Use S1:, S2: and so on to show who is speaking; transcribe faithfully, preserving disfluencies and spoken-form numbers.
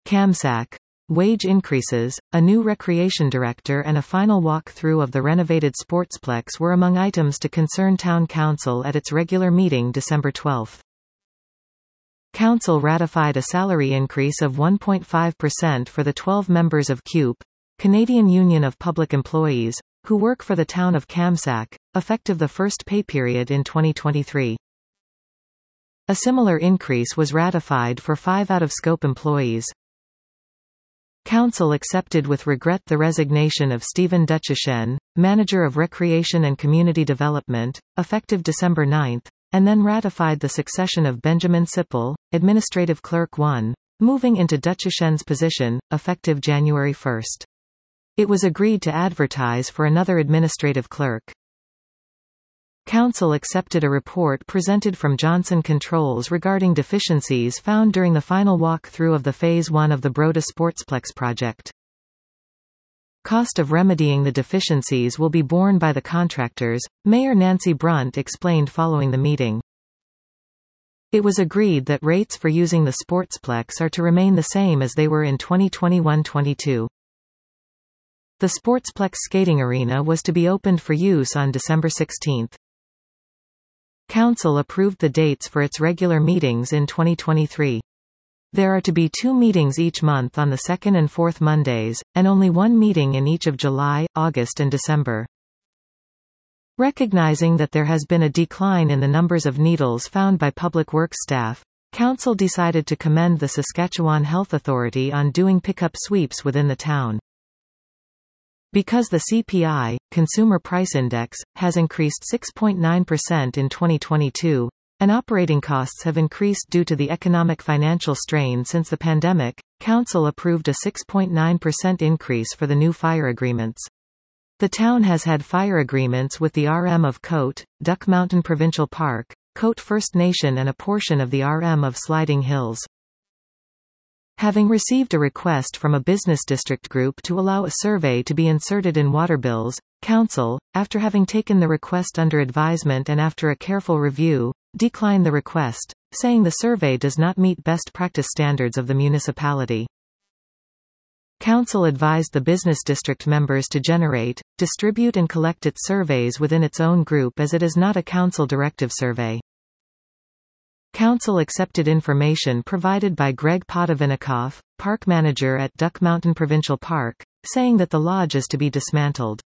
S1: Kamsack. Wage increases, a new recreation director and a final walk-through of the renovated Sportsplex were among items to concern Town Council at its regular meeting December twelfth. Council ratified a salary increase of one point five percent for the twelve members of C U P, Canadian Union of Public Employees, who work for the town of Kamsack, effective the first pay period in twenty twenty-three. A similar increase was ratified for five out-of-scope employees. Council accepted with regret the resignation of Stephen Duchesne, Manager of Recreation and Community Development, effective December ninth, and then ratified the succession of Benjamin Sipple, Administrative Clerk one, moving into Duchesne's position, effective January first. It was agreed to advertise for another administrative clerk. Council accepted a report presented from Johnson Controls regarding deficiencies found during the final walk-through of the Phase one of the Broda Sportsplex project. Cost of remedying the deficiencies will be borne by the contractors, Mayor Nancy Brunt explained following the meeting. It was agreed that rates for using the Sportsplex are to remain the same as they were in twenty twenty-one twenty-two. The Sportsplex skating arena was to be opened for use on December sixteenth. Council approved the dates for its regular meetings in twenty twenty-three. There are to be two meetings each month on the second and fourth Mondays, and only one meeting in each of July, August and December. Recognizing that there has been a decline in the numbers of needles found by public works staff, Council decided to commend the Saskatchewan Health Authority on doing pickup sweeps within the town. Because the C P I, Consumer Price Index, has increased six point nine percent in twenty twenty-two, and operating costs have increased due to the economic financial strain since the pandemic, Council approved a six point nine percent increase for the new fire agreements. The town has had fire agreements with the R M of Cote, Duck Mountain Provincial Park, Cote First Nation and a portion of the R M of Sliding Hills. Having received a request from a business district group to allow a survey to be inserted in water bills, Council, after having taken the request under advisement and after a careful review, declined the request, saying the survey does not meet best practice standards of the municipality. Council advised the business district members to generate, distribute and collect its surveys within its own group as it is not a council directive survey. Council accepted information provided by Greg Potavinikoff, park manager at Duck Mountain Provincial Park, saying that the lodge is to be dismantled.